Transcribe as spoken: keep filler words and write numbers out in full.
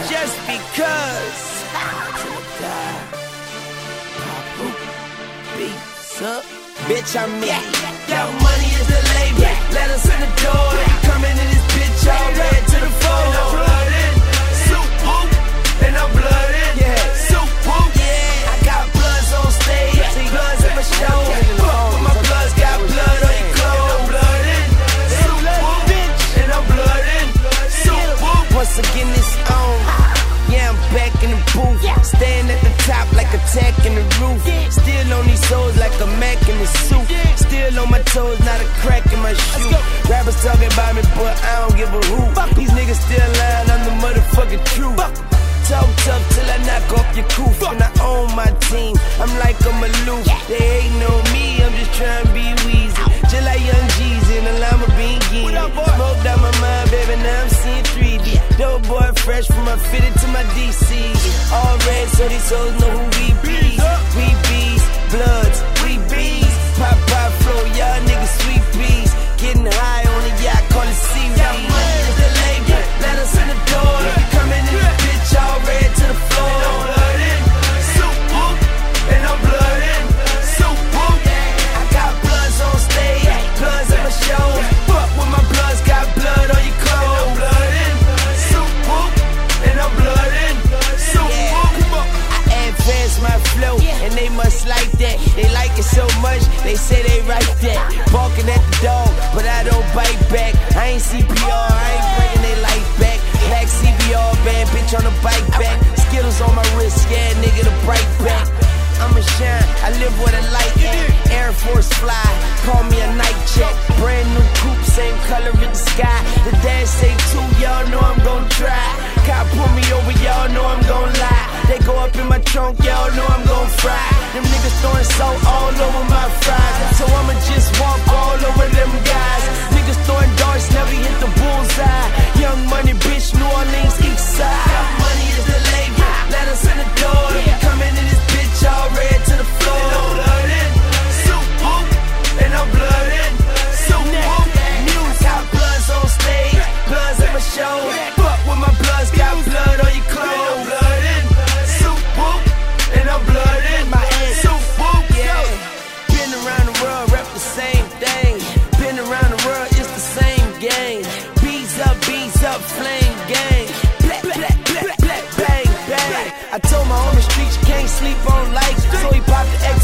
just because. Beats up, bitch, I'm me. Your money is the label. Let us in the door. Coming in this bitch all red to the floor. And I'm blooded, soup whoop, and I'm blooded, yeah, soup whoop. Yeah, I got bloods on stage, bloods in my show. Fuck with my bloods, got blood on your clothes. I'm blooded, soup whoop, and I'm blooded, soup whoop. Once again, it's on. Yeah, I'm back in the booth, staying at the top like attack in the roof. Still on these souls like a Mac in the suit. Still on my toes, not a crack in my shoe. Rappers talking about me, but I don't give a hoot. These niggas still lying, I'm the motherfucking truth. Talk tough till I knock off your coof. And I own my team, I'm like I'm aloof. They hating on me, I'm just trying to be Weezy. Just like Young Jeezy and a Lima Bean Genie. Smoked out my mind, baby, now I'm seeing three D. Dope boy fresh from my fitted to my D C. All red, so these hoes know who we be. We bees, bloods, we bees. Pop, pop, flow, y'all niggas sweet bees. Getting high on the yacht, call it seaweed. Got money is the label, let us in the door. Coming in this bitch all red to the floor. And I'm blooded, soup whoop, and I'm blooded, soup whoop. I got bloods on stage, bloods in my show. Fuck with my bloods, got blood on your clothes. And I'm blooded, soup whoop, and I'm blooded, soup whoop. I advance my flow, and they must like that. They like it so much, they say they write that. Barking at the dog, but I don't bite back. I ain't C P R, I ain't bringing their life back. Black C B R, bad bitch on the bike back. Skittles on my wrist, yeah, nigga, the bright back. I'ma shine, I live where the light at. Air Force fly, call me a night check. Brand new coupe, same color in the sky. The dash say two, y'all know I'm gon' try. Cop pull me over, y'all know I'm gon' lie. They go up in my trunk, y'all know I'm gon' fry. Them niggas throwing salt all over my fries, so I'ma just walk all over them guys. Niggas throwing darts, never hit the bullseye. Young money, bitch, New Orleans, east side. Young money is the label, let us in the door. Coming in this bitch all red to the floor. And I'm blooded, soup whoop, and I'm blooded, soup whoop. Got bloods on stage, bloods in my show. Fuck with my bloods, got blood on your clothes. And I'm blooded, soup whoop, and I'm blooded, my ass, soup whoop. Yeah, been around the world, rep the same thing. Been around the world, it's the same game. Bees up, bees up, flame gang. Black, black, black, black, bang, bang. I told my homie streets you can't sleep on lights, so he popped the X